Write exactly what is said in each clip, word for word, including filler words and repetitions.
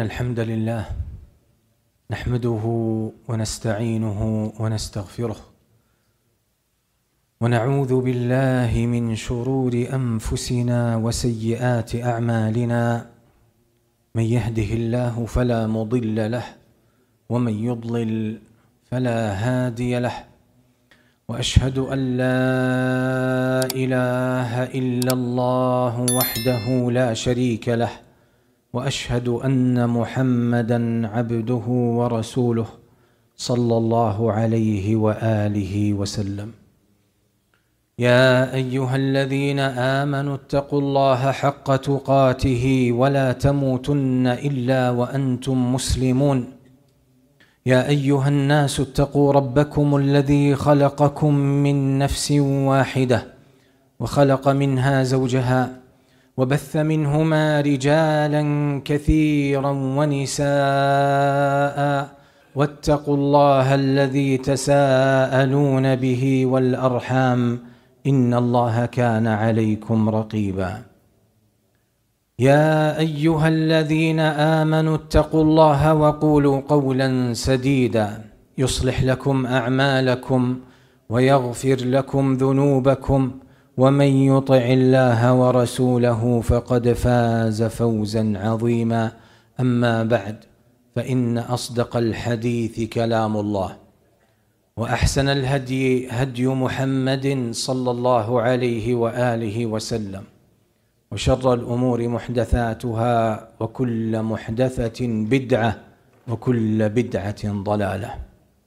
الحمد لله نحمده ونستعينه ونستغفره ونعوذ بالله من شرور أنفسنا وسيئات أعمالنا من يهده الله فلا مضل له ومن يضلل فلا هادي له وأشهد أن لا إله إلا الله وحده لا شريك له وأشهد أن محمدًا عبده ورسوله صلى الله عليه وآله وسلم. يا أيها الذين آمنوا اتقوا الله حق تقاته ولا تموتن إلا وأنتم مسلمون. يا أيها الناس اتقوا ربكم الذي خلقكم من نفس واحدة وخلق منها زوجها وبث منهما رجالا كثيرا ونساء واتقوا الله الذي تساءلون به والأرحام إن الله كان عليكم رقيبا. يا أيها الذين آمنوا اتقوا الله وقولوا قولا سديدا يصلح لكم أعمالكم ويغفر لكم ذنوبكم ومن يطع الله ورسوله فقد فاز فوزا عظيما. أما بعد فإن أصدق الحديث كلام الله وأحسن الهدي هدي محمد صلى الله عليه وآله وسلم وشر الأمور محدثاتها وكل محدثة بدعة وكل بدعة ضلالة.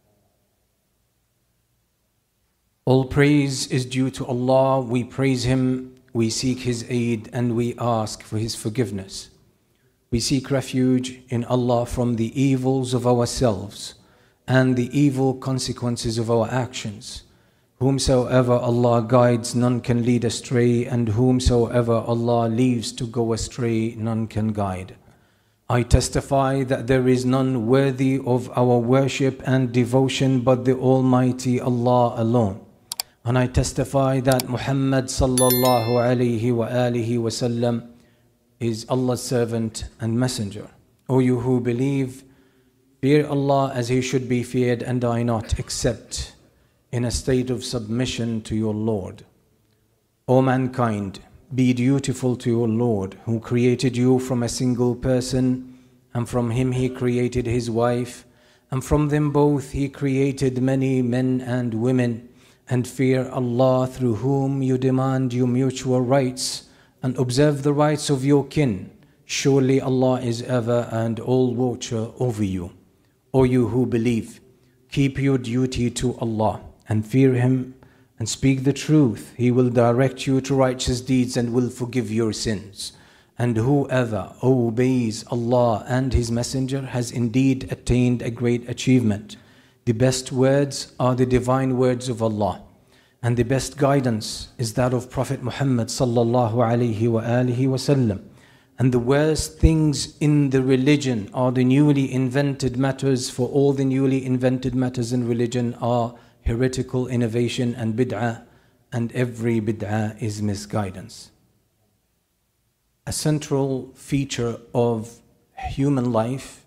All praise is due to Allah. We praise Him, we seek His aid, and we ask for His forgiveness. We seek refuge in Allah from the evils of ourselves and the evil consequences of our actions. Whomsoever Allah guides, none can lead astray, and whomsoever Allah leaves to go astray, none can guide. I testify that there is none worthy of our worship and devotion but the Almighty Allah alone. And I testify that Muhammad sallallahu alayhi wa alihi wa sallam is Allah's servant and messenger. O you who believe, fear Allah as He should be feared, and die not except in a state of submission to your Lord. O mankind, be dutiful to your Lord, who created you from a single person, and from him He created his wife, and from them both He created many men and women. And fear Allah, through whom you demand your mutual rights, and observe the rights of your kin. Surely Allah is ever and all watcher over you. O you who believe, keep your duty to Allah and fear Him and speak the truth. He will direct you to righteous deeds and will forgive your sins. And whoever obeys Allah and His Messenger has indeed attained a great achievement. The best words are the divine words of Allah, and the best guidance is that of Prophet Muhammad sallallahu alayhi wa alihi wa sallam. And the worst things in the religion are the newly invented matters, for all the newly invented matters in religion are heretical innovation and bid'ah, and every bid'ah is misguidance. A central feature of human life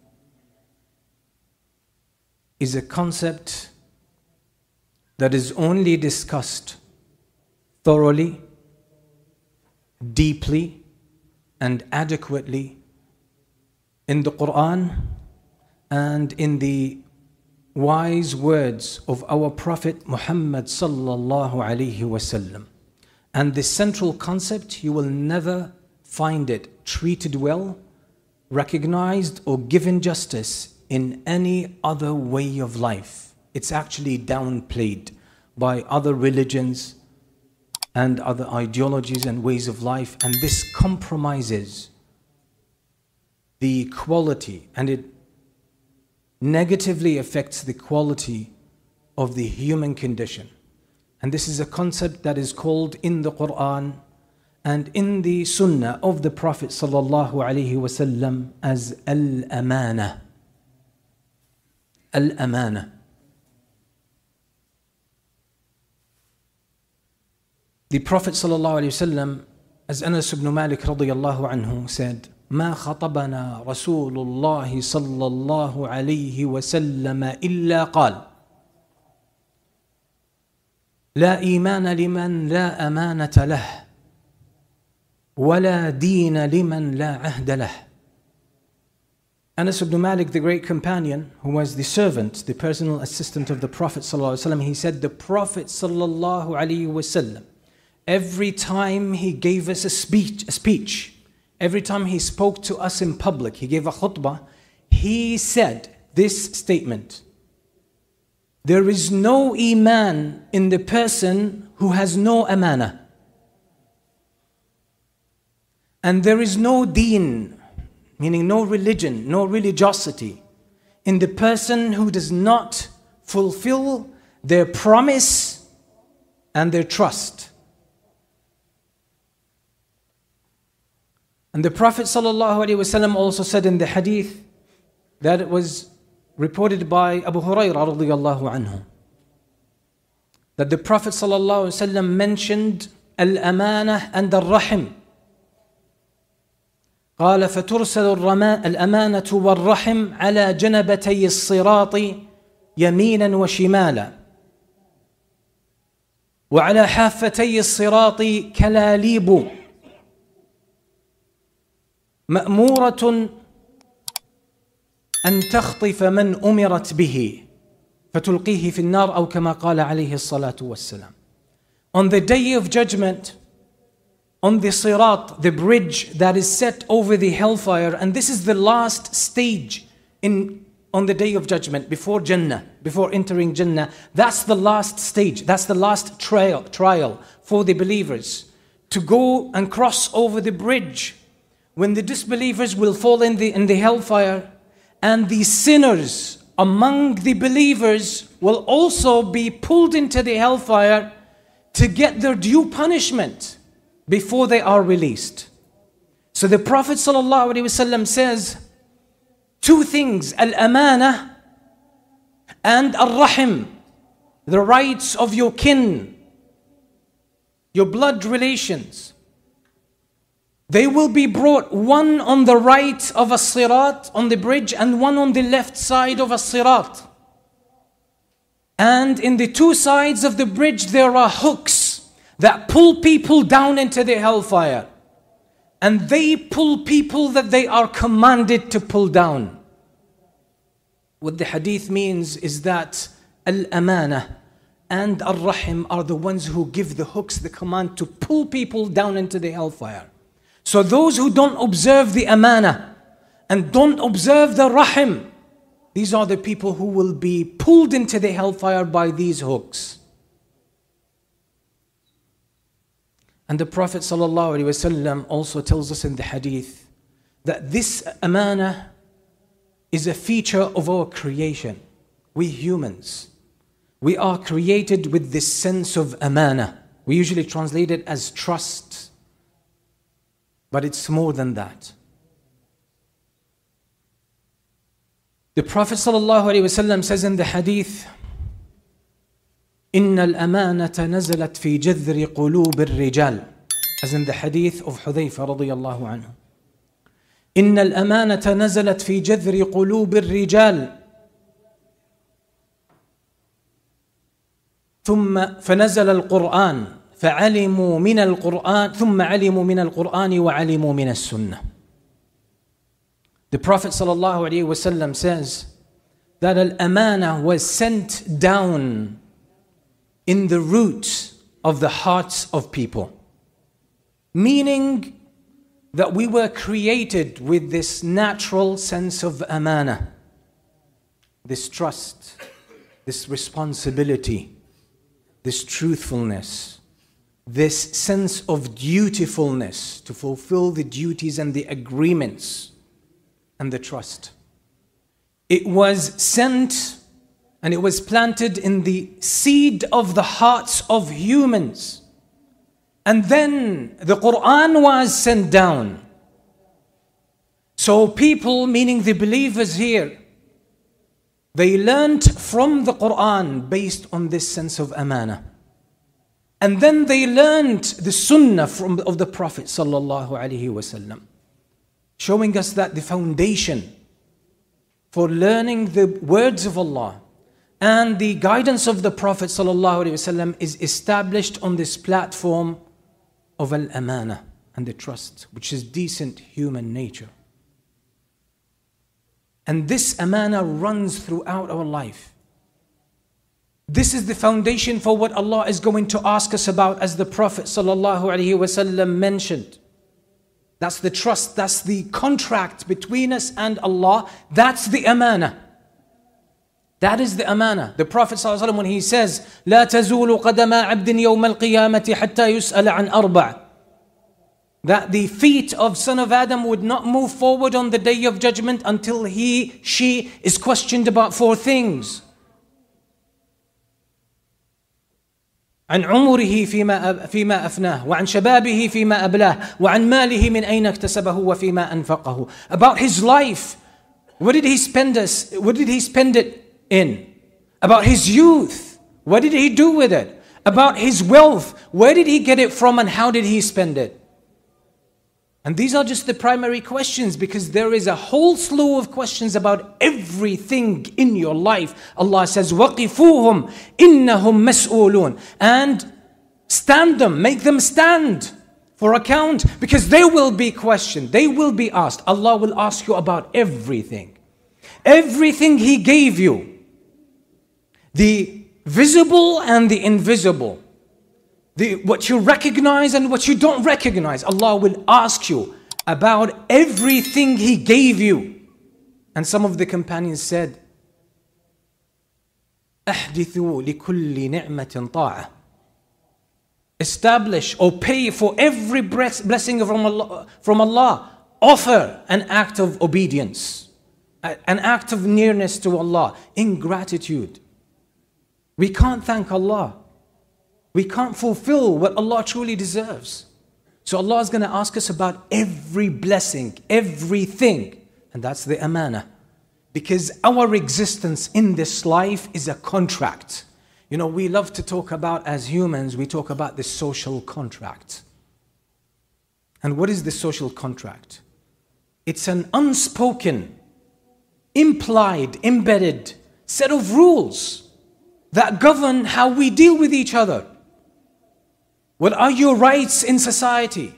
is a concept that is only discussed thoroughly, deeply, and adequately in the Quran and in the wise words of our Prophet Muhammad sallallahu alaihi wasallam. And this central concept, you will never find it treated well, recognized, or given justice in any other way of life. It's actually downplayed by other religions and other ideologies and ways of life, and this compromises the quality, and it negatively affects the quality of the human condition. And this is a concept that is called in the Quran and in the Sunnah of the Prophet sallallahu alaihi wasallam as al-amana. Al-amana. The Prophet sallallahu alaihi wasallam, as Anas ibn Malik radiyallahu anhu said, ما خطبنا رسول الله صلى الله عليه وسلم إلا قال لا إيمان لمن لا أمانة له ولا دين لمن لا عهد له. Anas ibn Malik, the great companion, who was the servant, the personal assistant of the Prophet ﷺ, he said, the Prophet ﷺ, every time he gave us a speech, a speech, every time he spoke to us in public, he gave a khutbah, he said this statement: there is no iman in the person who has no amana, and there is no deen, meaning no religion, no religiosity, in the person who does not fulfill their promise and their trust. And the Prophet ﷺ also said in the hadith that it was reported by Abu Hurairah radiyallahu anhu, that the Prophet ﷺ mentioned al-amanah and al-rahim. قال فترسل الأمانة والرحم على جنبتي الصراط يمينا وشمالا وعلى حافتي الصراط كلاليب مأمورة أن تخطف من أمرت به فتلقيه في النار أو كما قال عليه الصلاة والسلام. On the day of judgment, on the Sirat, the bridge that is set over the hellfire, and this is the last stage in on the day of judgment, before Jannah, before entering Jannah. That's the last stage, that's the last trial, trial for the believers, to go and cross over the bridge, when the disbelievers will fall in the, in the hellfire, and the sinners among the believers will also be pulled into the hellfire to get their due punishment before they are released. So the Prophet ﷺ says two things: al-amanah and al-rahim, the rights of your kin, your blood relations. They will be brought, one on the right of a sirat, on the bridge, and one on the left side of a sirat. And in the two sides of the bridge there are hooks that pull people down into the hellfire. And they pull people that they are commanded to pull down. What the hadith means is that al-amanah and al-rahim are the ones who give the hooks the command to pull people down into the hellfire. So those who don't observe the amanah and don't observe the rahim, these are the people who will be pulled into the hellfire by these hooks. And the Prophet ﷺ also tells us in the hadith that this amanah is a feature of our creation. We humans, we are created with this sense of amanah. We usually translate it as trust, but it's more than that. The Prophet ﷺ says in the hadith, إن الأمانة نزلت في جذر قلوب الرجال, as in the hadith of Hudhayfa رضي الله عنه. إن الأمانة نزلت في جذر قلوب الرجال ثم فنزل القرآن فعلموا من القرآن ثم علموا من القرآن وعلموا من السنة. The Prophet ﷺ says that al-amanah was sent down in the root of the hearts of people. Meaning that we were created with this natural sense of amanah, this trust, this responsibility, this truthfulness, this sense of dutifulness to fulfill the duties and the agreements and the trust. It was sent and it was planted in the seed of the hearts of humans. And then the Quran was sent down. So people, meaning the believers here, they learned from the Quran based on this sense of amanah. And then they learned the sunnah from, of the Prophet sallallahu alaihi wasallam. showing us that the foundation for learning the words of Allah and the guidance of the Prophet ﷺ is established on this platform of al-amana and the trust, which is decent human nature. And this amana runs throughout our life. This is the foundation for what Allah is going to ask us about, as the Prophet ﷺ mentioned. That's the trust, that's the contract between us and Allah. That's the amana. That is the amana. The Prophet ﷺ, when he says, لا تزول قدم عبد يوم القيامة حتى يسأل عن أربع, that the feet of son of Adam would not move forward on the day of judgment until he, she is questioned about four things. عن عمره فيما فيما أفناه وعن شبابه فيما أبلاه وعن ماله من أين اكتسبه وفيما أنفقه. About his life, what did he spend us? What did he spend it in? About his youth, what did he do with it? About his wealth, where did he get it from and how did he spend it? And these are just the primary questions, because there is a whole slew of questions about everything in your life. Allah says, وَقِفُوهُمْ إِنَّهُمْ مَسْئُولُونَ, and stand them, make them stand for account, because they will be questioned, they will be asked. Allah will ask you about everything. Everything He gave you, the visible and the invisible, The, what you recognize and what you don't recognize. Allah will ask you about everything He gave you. And some of the companions said, أحدثوا لكل نعمة طاعة. Establish or pay for every blessing from Allah, from Allah. Offer an act of obedience, an act of nearness to Allah, in gratitude. We can't thank Allah. We can't fulfill what Allah truly deserves. So Allah is going to ask us about every blessing, everything. And that's the amana. Because our existence in this life is a contract. You know, we love to talk about, as humans, we talk about the social contract. And what is the social contract? It's an unspoken, implied, embedded set of rules that govern how we deal with each other. What are your rights in society?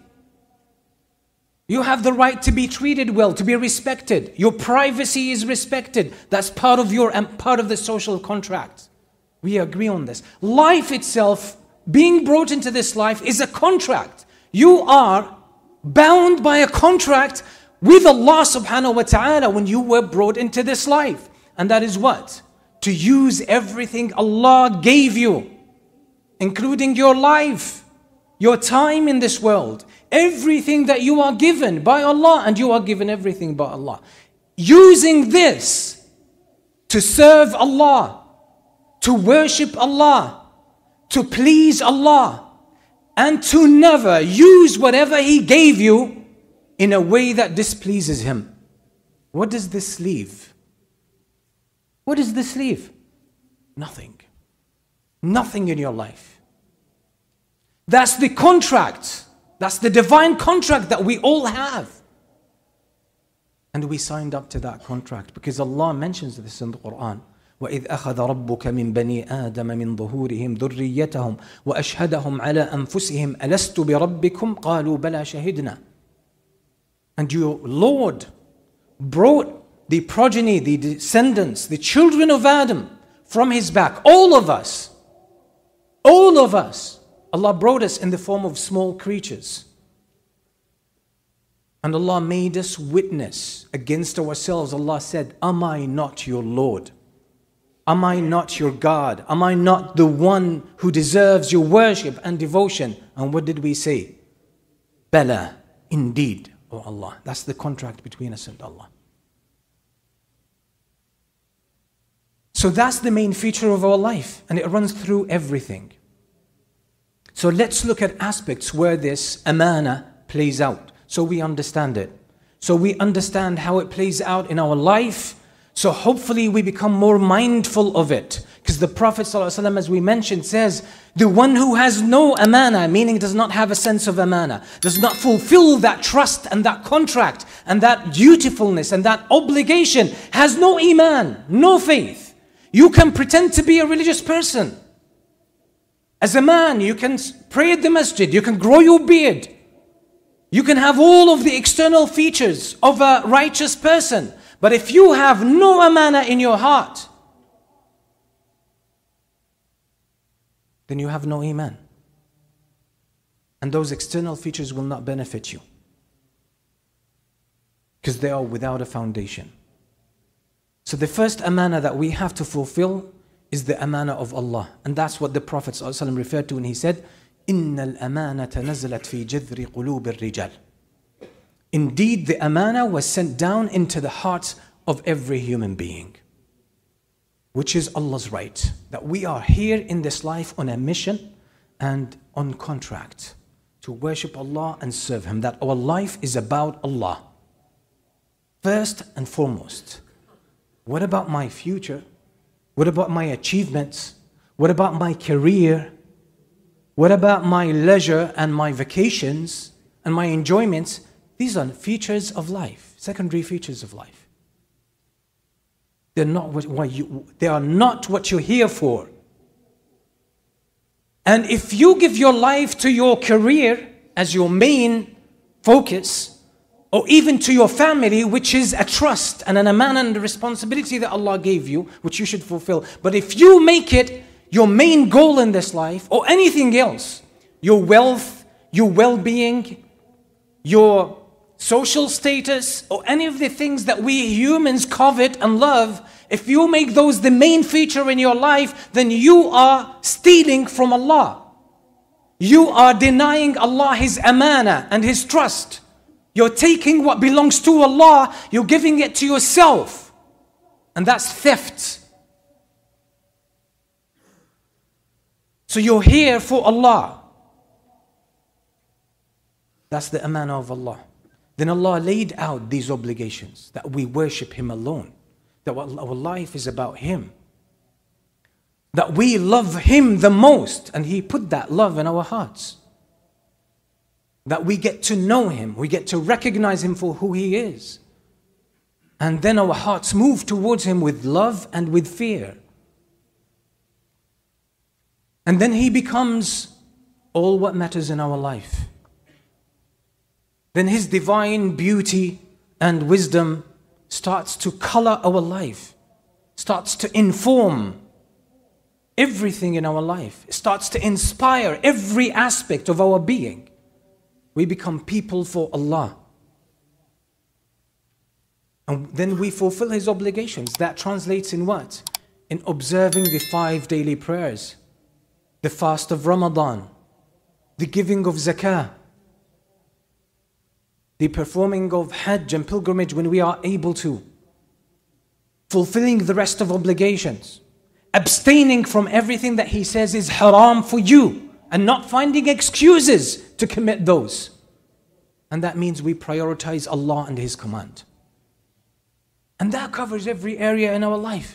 You have the right to be treated well, to be respected. Your privacy is respected. That's part of your part of the social contract. We agree on this. Life itself, being brought into this life, is a contract. You are bound by a contract with Allah subhanahu wa ta'ala when you were brought into this life. And that is what? To use everything Allah gave you, including your life, your time in this world, everything that you are given by Allah, and you are given everything by Allah. Using this to serve Allah, to worship Allah, to please Allah, and to never use whatever He gave you in a way that displeases Him. What does this leave? What does this leave? Nothing. Nothing in your life. That's the contract. That's the divine contract that we all have. And we signed up to that contract because Allah mentions this in the Quran. وَإِذْ أَخَذَ رَبُّكَ مِنْ بَنِي آدَمَ مِنْ ظُهُورِهِمْ ذُرِّيَّتَهُمْ وَأَشْهَدَهُمْ عَلَىٰ أَنفُسِهِمْ أَلَسْتُ بِرَبِّكُمْ قَالُوا بَلَا شَهِدْنَا. And your Lord brought the progeny, the descendants, the children of Adam from His back. All of us. All of us. Allah brought us in the form of small creatures. And Allah made us witness against ourselves. Allah said, am I not your Lord? Am I not your God? Am I not the one who deserves your worship and devotion? And what did we say? Bala, indeed, O Allah. That's the contract between us and Allah. So that's the main feature of our life, and it runs through everything. So let's look at aspects where this amana plays out, so we understand it. So we understand how it plays out in our life, So hopefully we become more mindful of it. Because the Prophet ﷺ, as we mentioned, says, the one who has no amana, meaning does not have a sense of amana, does not fulfill that trust and that contract and that dutifulness and that obligation, has no iman, no faith. You can pretend to be a religious person. As a man, you can pray at the masjid, you can grow your beard, you can have all of the external features of a righteous person. But if you have no amana in your heart, then you have no iman. And those external features will not benefit you, because they are without a foundation. So the first amana that we have to fulfill is the amana of Allah. And that's what the Prophet ﷺ referred to when he said, إِنَّ الْأَمَانَةَ نَزَلَتْ فِي جَذْرِ قُلُوبِ الرِّجَالِ. Indeed, the amana was sent down into the hearts of every human being, which is Allah's right. That we are here in this life on a mission and on contract to worship Allah and serve Him. That our life is about Allah, first and foremost. What about my future? What about my achievements? What about my career? What about my leisure and my vacations and my enjoyments? These are features of life, secondary features of life. They're not what, what you, they are not what you're here for. And if you give your life to your career as your main focus, or even to your family, which is a trust and an amana and a responsibility that Allah gave you, which you should fulfill. But if you make it your main goal in this life, or anything else, your wealth, your well-being, your social status, or any of the things that we humans covet and love, if you make those the main feature in your life, then you are stealing from Allah. You are denying Allah His amana and His trust. You're taking what belongs to Allah, you're giving it to yourself. And that's theft. So you're here for Allah. That's the amana of Allah. Then Allah laid out these obligations, that we worship Him alone, that our life is about Him, that we love Him the most, and He put that love in our hearts. That we get to know Him, we get to recognize Him for who He is. And then our hearts move towards Him with love and with fear. And then He becomes all what matters in our life. Then His divine beauty and wisdom starts to color our life, starts to inform everything in our life, it starts to inspire every aspect of our being. We become people for Allah. And then we fulfill His obligations. That translates in what? In observing the five daily prayers, the fast of Ramadan, the giving of zakah, the performing of hajj and pilgrimage when we are able to, fulfilling the rest of obligations, abstaining from everything that He says is haram for you, and not finding excuses to commit those. And that means we prioritize Allah and His command. And that covers every area in our life.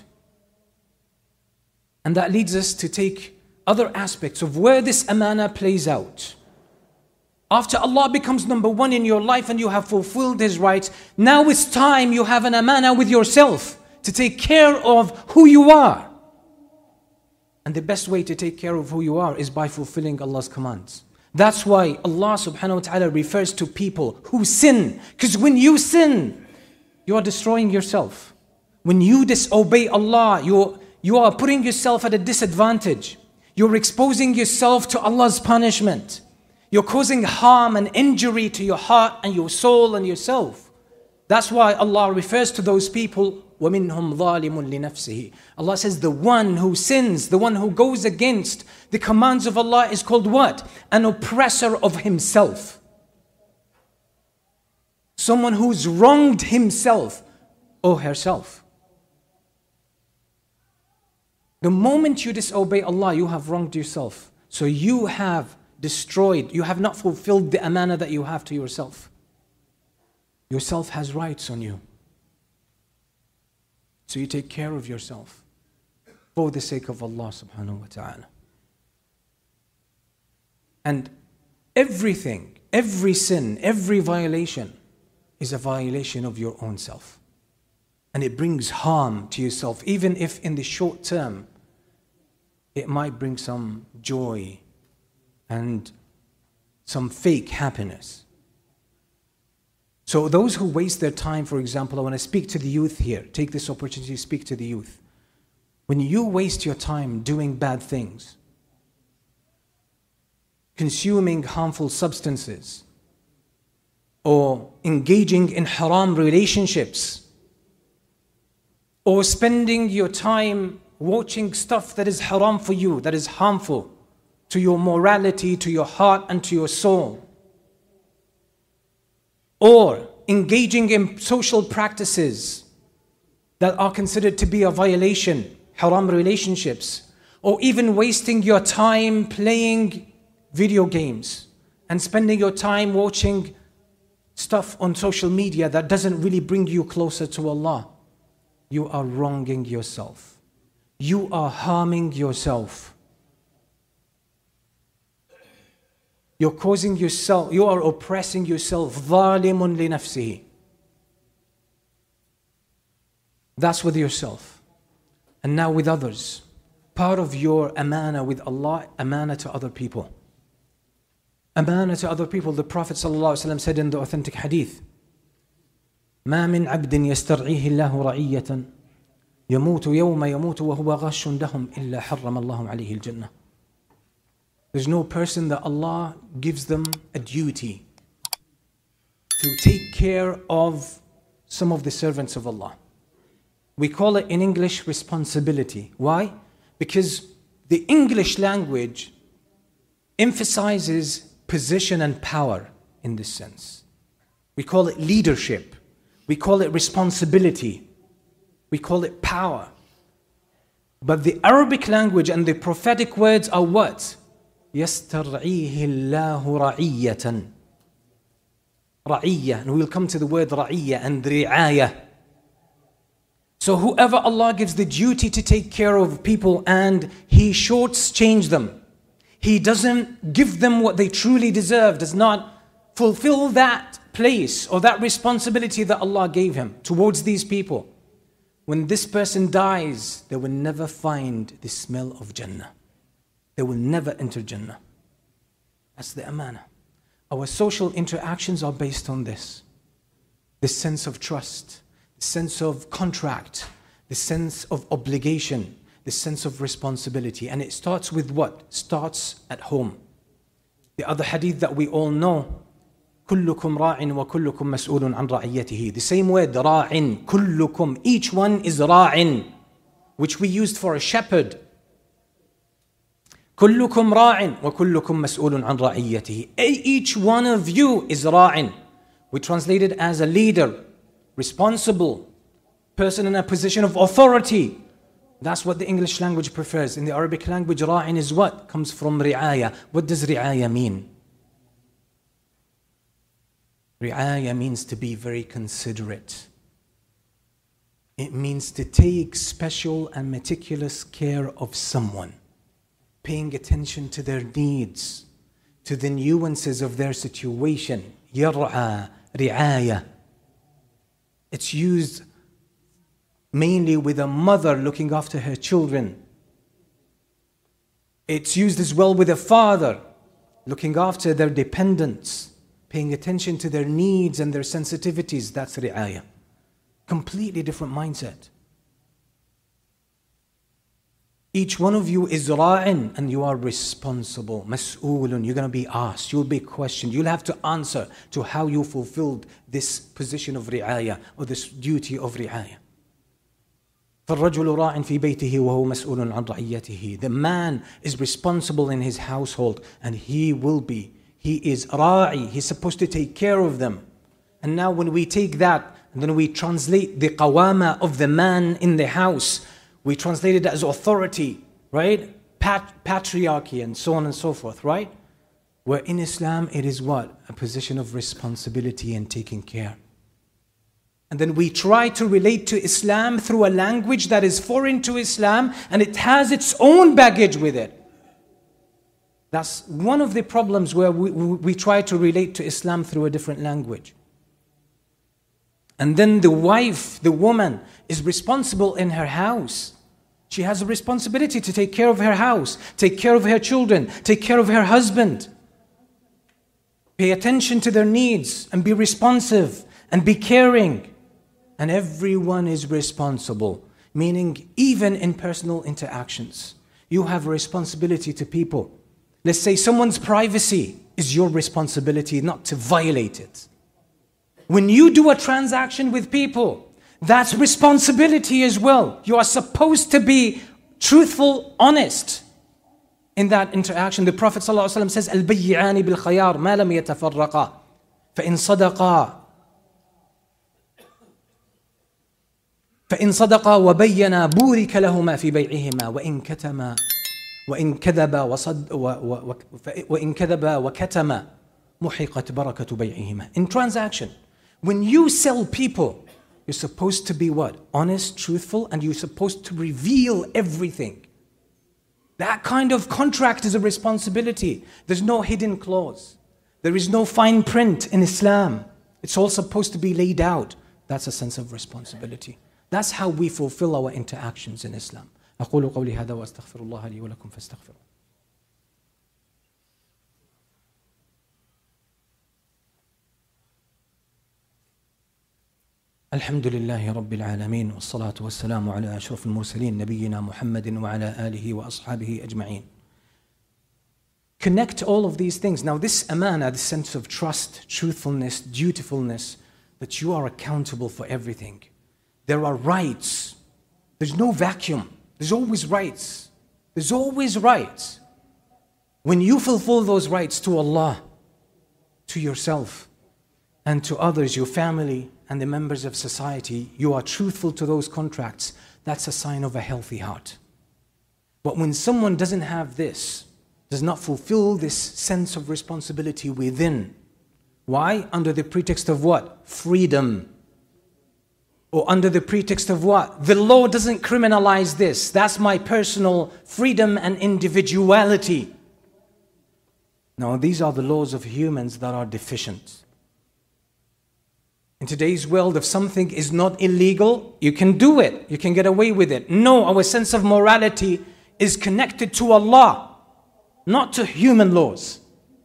And that leads us to take other aspects of where this amana plays out. After Allah becomes number one in your life and you have fulfilled His rights, now it's time you have an amana with yourself to take care of who you are. And the best way to take care of who you are is by fulfilling Allah's commands. That's why Allah subhanahu wa ta'ala refers to people who sin. Because when you sin, you are destroying yourself. When you disobey Allah, you, you are putting yourself at a disadvantage. You're exposing yourself to Allah's punishment. You're causing harm and injury to your heart and your soul and yourself. That's why Allah refers to those people, وَمِنْهُمْ ظَالِمٌ لِنَفْسِهِ. Allah says the one who sins, the one who goes against the commands of Allah is called what? An oppressor of himself. Someone who's wronged himself or herself. The moment you disobey Allah, you have wronged yourself. So you have destroyed, you have not fulfilled the amana that you have to yourself. Yourself has rights on you. So you take care of yourself for the sake of Allah subhanahu wa ta'ala. And everything, every sin, every violation is a violation of your own self. And it brings harm to yourself, even if in the short term, it might bring some joy and some fake happiness. So those who waste their time, for example, I want to speak to the youth here. Take this opportunity to speak to the youth. When you waste your time doing bad things, consuming harmful substances, or engaging in haram relationships, or spending your time watching stuff that is haram for you, that is harmful to your morality, to your heart, and to your soul, or engaging in social practices that are considered to be a violation, haram relationships, or even wasting your time playing video games and spending your time watching stuff on social media that doesn't really bring you closer to Allah, you are wronging yourself. You are harming yourself. You're causing yourself, you are oppressing yourself. ظَالِمٌ لِنَفْسِهِ. That's with yourself. And now with others. Part of your amana with Allah, amana to other people. Amana to other people. The Prophet ﷺ said in the authentic hadith, مَا مِنْ عَبْدٍ يَسْتَرْعِيهِ اللَّهُ رَعِيَّةً يَمُوتُ يَوْمَ يَمُوتُ وَهُوَ غَشٌ لَهُمْ إِلَّا حَرَّمَ اللَّهُ عَلَيْهِ الْجَنَّةِ. There's no person that Allah gives them a duty to take care of some of the servants of Allah. We call it in English responsibility. Why? Because the English language emphasizes position and power in this sense. We call it leadership. We call it responsibility. We call it power. But the Arabic language and the prophetic words are what? يَسْتَرْعِيهِ اللَّهُ رَعِيَّةً. Ra'iyya. And we'll come to the word ra'iyya and ri'ayah. So whoever Allah gives the duty to take care of people and He shortchanges them, He doesn't give them what they truly deserve, does not fulfill that place or that responsibility that Allah gave him towards these people. When this person dies, they will never find the smell of Jannah. They will never enter Jannah. That's the amana. Our social interactions are based on this. The sense of trust, the sense of contract, the sense of obligation, the sense of responsibility. And it starts with what? Starts at home. The other hadith that we all know, كُلُّكُمْ رَاعٍ وَكُلُّكُمْ مَسْئُولٌ عَنْ رَعِيَّتِهِ. The same word, رَاعٍ, كُلُّكُمْ. Each one is رَاعٍ, which we used for a shepherd. كُلُّكُمْ رَاعٍ وَكُلُّكُمْ مَسْئُولٌ عَنْ رَعِيَّتِهِ. Each one of you is رَاعٍ. We translate it as a leader, responsible, person in a position of authority. That's what the English language prefers. In the Arabic language, ra'in is what? Comes from ri'aya. What does ri'aya mean? Ri'aya means to be very considerate. It means to take special and meticulous care of someone, paying attention to their needs, to the nuances of their situation. Yar'a, ri'aya. It's used mainly with a mother looking after her children. It's used as well with a father looking after their dependents, paying attention to their needs and their sensitivities. That's ri'ayah. Completely different mindset. Each one of you is ra'in, and you are responsible. Mas'oolun, you're going to be asked, you'll be questioned, you'll have to answer to how you fulfilled this position of ri'ayah or this duty of ri'ayah. فَالرَّجُلُ رَاعٍ فِي بَيْتِهِ وَهُوَ مَسْئُولٌ عَنْ رَعِيَّتِهِ. The man is responsible in his household, and he will be. He is ra'i. He's supposed to take care of them. And now when we take that, and then we translate the qawama of the man in the house, we translate it as authority, right? Pat- patriarchy and so on and so forth, right? Where in Islam it is what? A position of responsibility and taking care. And then we try to relate to Islam through a language that is foreign to Islam and it has its own baggage with it. That's one of the problems where we, we, we try to relate to Islam through a different language. And then the wife, the woman, is responsible in her house. She has a responsibility to take care of her house, take care of her children, take care of her husband. Pay attention to their needs and be responsive and be caring. And everyone is responsible, meaning even in personal interactions. You have a responsibility to people. Let's say someone's privacy is your responsibility not to violate it. When you do a transaction with people, that's responsibility as well. You are supposed to be truthful, honest in that interaction. The Prophet ﷺ says, الْبَيِّعَانِ بِالْخَيَارِ مَا لَمْ يَتَفَرَّقَا فَإِنْ صَدَقَا فإن صدقا وبينا بورك لهما في بيعهما وإن كتما وإن كذبا وصد وإن كذبا وكتما محقت بركة بيعهما. In transaction, when you sell people, you're supposed to be what? Honest, truthful, and you're supposed to reveal everything. That kind of contract is a responsibility. There's no hidden clause. There is no fine print in Islam. It's all supposed to be laid out. That's a sense of responsibility. That's how we fulfill our interactions in Islam. أقول قولي هذا وأستغفر الله لي ولكم فاستغفروا. الحمد لله رب العالمين والصلاة والسلام على أشرف المرسلين نبينا محمد وعلى آله وأصحابه أجمعين. Connect all of these things. Now this amana, this sense of trust, truthfulness, dutifulness, that you are accountable for everything. There are rights. There's no vacuum. There's always rights. There's always rights. When you fulfill those rights to Allah, to yourself, and to others, your family, and the members of society, you are truthful to those contracts, that's a sign of a healthy heart. But when someone doesn't have this, does not fulfill this sense of responsibility within, why? Under the pretext of what? Freedom. Or under the pretext of what? The law doesn't criminalize this. That's my personal freedom and individuality. Now, these are the laws of humans that are deficient. In today's world, if something is not illegal, you can do it. You can get away with it. No, our sense of morality is connected to Allah, not to human laws.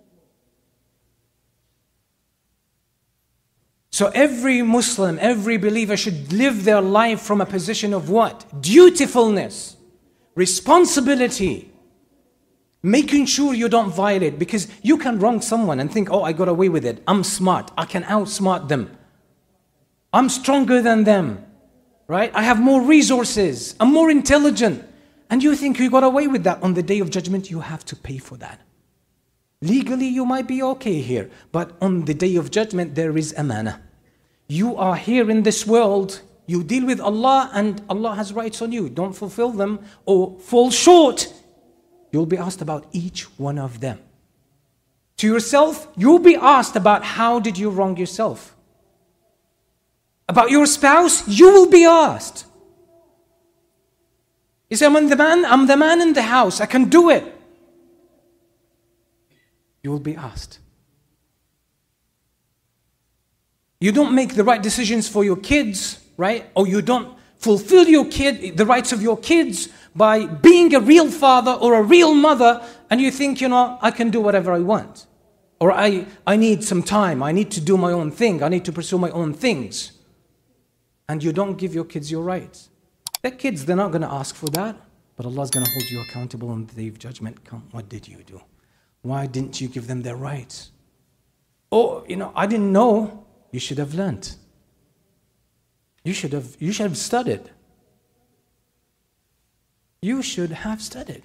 So every Muslim, every believer should live their life from a position of what? Dutifulness, responsibility, making sure you don't violate, because you can wrong someone and think, oh, I got away with it. I'm smart. I can outsmart them. I'm stronger than them, right? I have more resources. I'm more intelligent. And you think you got away with that. On the day of judgment, you have to pay for that. Legally, you might be okay here, but on the day of judgment, there is amana. You are here in this world, you deal with Allah, and Allah has rights on you. Don't fulfill them or fall short. You'll be asked about each one of them. To yourself, you'll be asked about how did you wrong yourself. About your spouse, you will be asked. You say, I'm the man, I'm the man in the house, I can do it. You will be asked. You don't make the right decisions for your kids, right? Or you don't fulfill your kid, the rights of your kids by being a real father or a real mother, and you think, you know, I can do whatever I want. Or I, I need some time, I need to do my own thing, I need to pursue my own things. And you don't give your kids your rights. Their kids, they're not going to ask for that, but Allah's going to hold you accountable on the day of judgment. Come, what did you do? Why didn't you give them their rights? Oh, you know, I didn't know. You should have learned. You should have, you should have studied. You should have studied.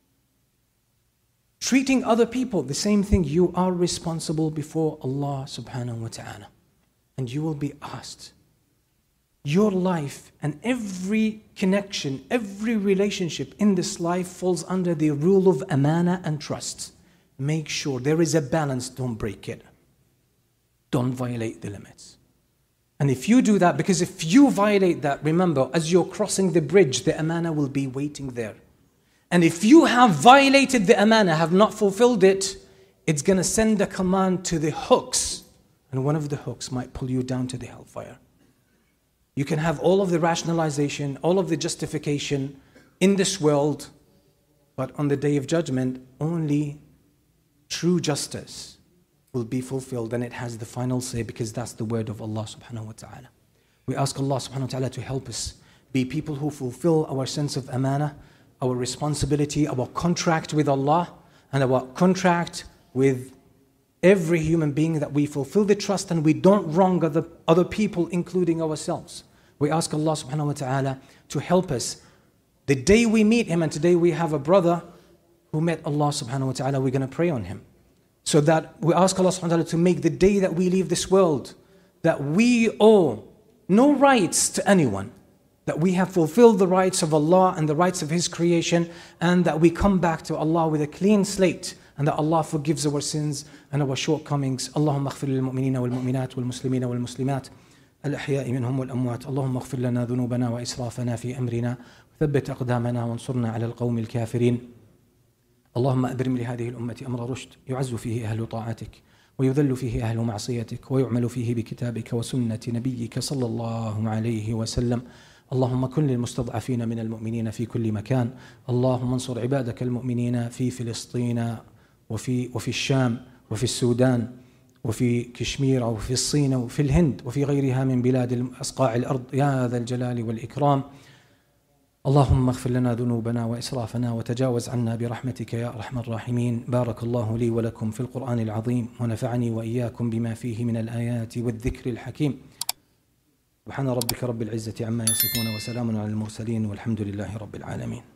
Treating other people, the same thing. You are responsible before Allah subhanahu wa ta'ala. And you will be asked. Your life and every connection, every relationship in this life falls under the rule of amana and trust. Make sure there is a balance, don't break it. Don't violate the limits. And if you do that, because if you violate that, remember, as you're crossing the bridge, the amana will be waiting there. And if you have violated the amana, have not fulfilled it, it's going to send a command to the hooks. And one of the hooks might pull you down to the hellfire. You can have all of the rationalization, all of the justification in this world, but on the day of judgment, only true justice will be fulfilled, and it has the final say, because that's the word of Allah subhanahu wa ta'ala. We ask Allah subhanahu wa ta'ala to help us be people who fulfill our sense of amana, our responsibility, our contract with Allah, and our contract with every human being, that we fulfill the trust and we don't wrong other, other people, including ourselves. We ask Allah subhanahu wa ta'ala to help us. The day we meet Him, and today we have a brother who met Allah subhanahu wa ta'ala, we're going to pray on him. So that we ask Allah subhanahu wa ta'ala to make the day that we leave this world, that we owe no rights to anyone, that we have fulfilled the rights of Allah and the rights of His creation, and that we come back to Allah with a clean slate, and that Allah forgives our sins and our shortcomings. Allahumma aghfir lil mu'minina wal mu'minat wal muslimina wal muslimat al-ahya'i minhum wal amwat. Allahumma aghfir lana dhunubana wa israfana fi amrina wa thabbit aqdamana wa ansurna ala al-qawmi al-kafirin. اللهم أبرم لهذه الأمة أمر رشد يعز فيه أهل طاعتك ويذل فيه أهل معصيتك ويعمل فيه بكتابك وسنة نبيك صلى الله عليه وسلم. اللهم كن للمستضعفين من المؤمنين في كل مكان. اللهم انصر عبادك المؤمنين في فلسطين وفي وفي الشام وفي السودان وفي كشمير وفي الصين وفي الهند وفي غيرها من بلاد أصقاع الأرض يا ذا الجلال والإكرام. اللهم اغفر لنا ذنوبنا وإسرافنا وتجاوز عنا برحمتك يا أرحم الراحمين. بارك الله لي ولكم في القرآن العظيم ونفعني وإياكم بما فيه من الآيات والذكر الحكيم. سبحان ربك رب العزة عما يصفون وسلام على المرسلين والحمد لله رب العالمين.